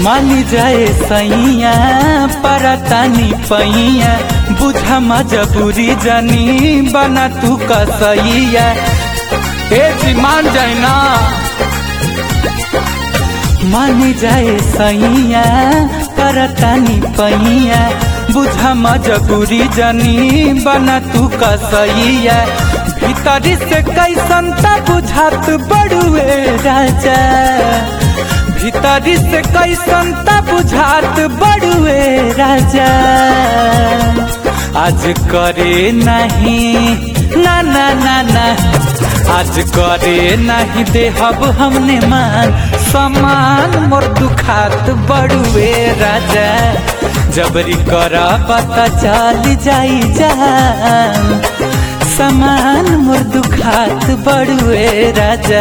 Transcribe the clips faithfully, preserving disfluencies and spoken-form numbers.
मानी जाए सैया परतानी पैया बुझा मजबूरी जानी बना तू कसैया। ए जी मान जाए ना, मानी जाए सैया परतानी पैया बुझा मजबूरी जानी बना तू कसैया। भीतरी से कैसन ता बुझात बड़ुए राजा, भीतरी से कैसन ता बुझात बड़ुए राजा। आज करे नहीं ना ना ना ना, आज करे नहीं देहब हमने मान समान मोर दुखात बड़ुए राजा। जबरी करा पता चल जाई जान समान मोर दुखात बड़ुए राजा।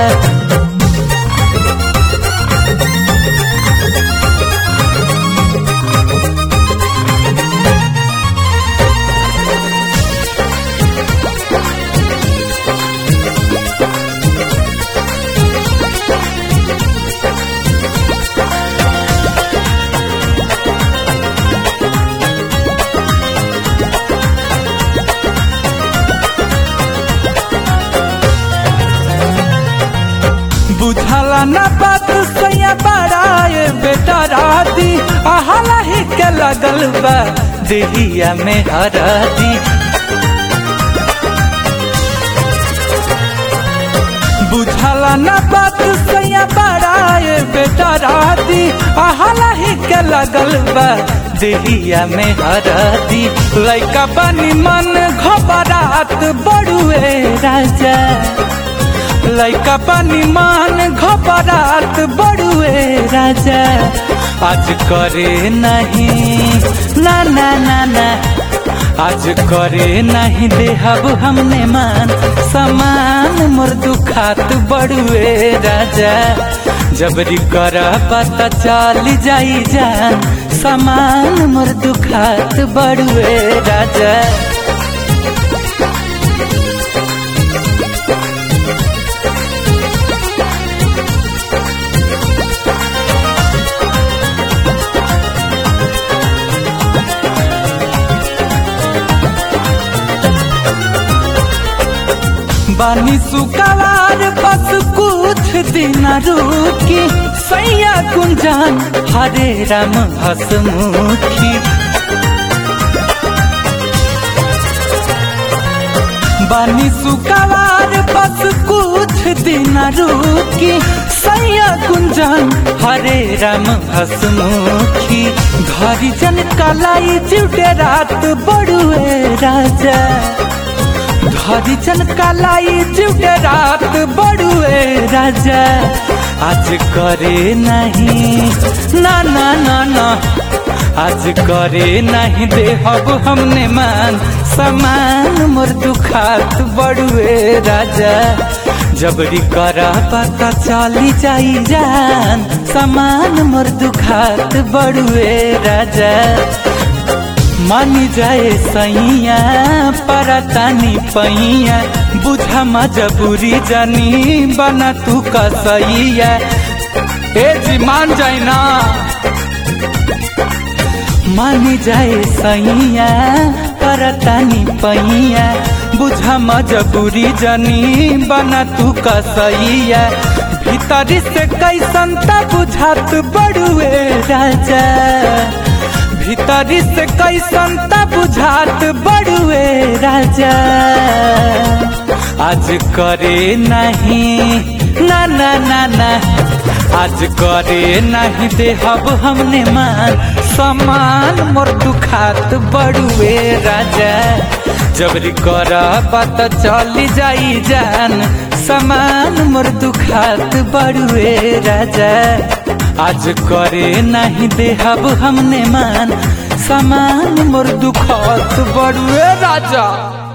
बुझला ना बात सैया बड़ाए बेटा राती आहला ही के लगल बा देहिया में हराती। बुझला ना बात सैया बड़ाए बेटा राती आहला ही के लगल बा देहिया में हराती। लइका बनी मन घबरात बड़ुए राजा, लइका पानी मान घबरात बड़ुए राजा। आज करे नहीं ना ना ना ना, आज करे नहीं देहब हमने मान समान मोर दुखात बड़ुए राजा। जबरी करा पता चल जाई जान समान मोर दुखात बड़ुए राजा। बानी सुकवार बस कुछ दिन रुकी सैया कुंजान हरे राम हसमुखी। बानी सुकवार बस कुछ दिन रुकी सैया कुंजान हरे राम हसमुखी। घरी जन कलाई जुटे रात बड़ुए राजा, घरी जन कलाई जुटे रात बड़ुए राजा। आज करे नहीं ना ना ना ना, आज करे नहीं देहब हमने मान समान मोर दुखात बड़ुए राजा। जबरी करा पता चली जाई जान समान मोर दुखात बड़ुए राजा। मानी जाए सैया परतानी पैया बुझा मजबूरी जानी बना तू कसैया। ए जी मान जाए ना, मानी जाए सैया परतानी पैया बुझा मजबूरी जानी बना तू कसैया। भीतरी से कैसन ता बुझात बड़ुए राजा, भीतरी से कैसन ता बुझात बड़ुए राजा। आज करे नहीं ना ना ना ना, आज करे नहीं देहब हमने मान समान मोर दुखात बड़ुए राजा। जबरी करा पता चली जाई जान समान मोर दुखात बड़ुए राजा। आज करे नहीं देहब हमने मान समान मोर दुखात बड़ुए राजा।